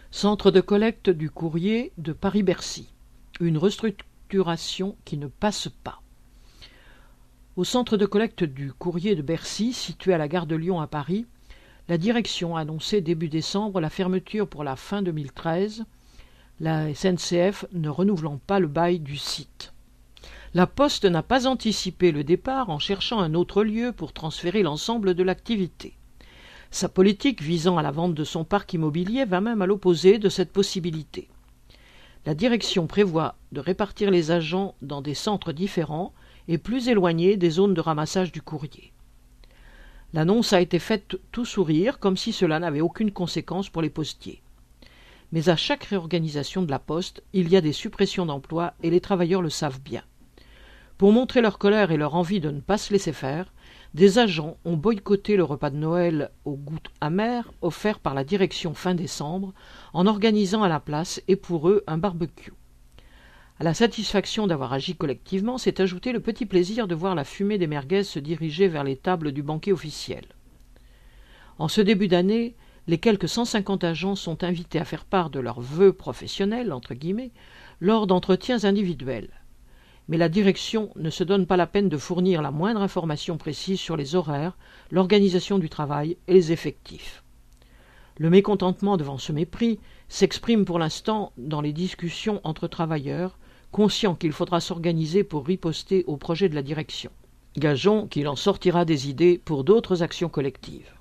Centre de collecte du courrier de Paris-Bercy. Une restructuration qui ne passe pas. Au centre de collecte du courrier de Bercy, situé à la gare de Lyon à Paris, la direction a annoncé début décembre la fermeture pour la fin 2013, la SNCF ne renouvelant pas le bail du site. La Poste n'a pas anticipé le départ en cherchant un autre lieu pour transférer l'ensemble de l'activité. Sa politique visant à la vente de son parc immobilier va même à l'opposé de cette possibilité. La direction prévoit de répartir les agents dans des centres différents et plus éloignés des zones de ramassage du courrier. L'annonce a été faite tout sourire, comme si cela n'avait aucune conséquence pour les postiers. Mais à chaque réorganisation de la Poste, il y a des suppressions d'emplois et les travailleurs le savent bien. Pour montrer leur colère et leur envie de ne pas se laisser faire, des agents ont boycotté le repas de Noël au goût amer offert par la direction fin décembre en organisant à la place et pour eux un barbecue. À la satisfaction d'avoir agi collectivement s'est ajouté le petit plaisir de voir la fumée des merguez se diriger vers les tables du banquet officiel. En ce début d'année, les quelques 150 agents sont invités à faire part de leurs vœux professionnels, entre guillemets, lors d'entretiens individuels. Mais la direction ne se donne pas la peine de fournir la moindre information précise sur les horaires, l'organisation du travail et les effectifs. Le mécontentement devant ce mépris s'exprime pour l'instant dans les discussions entre travailleurs, conscients qu'il faudra s'organiser pour riposter au projet de la direction. Gageons qu'il en sortira des idées pour d'autres actions collectives.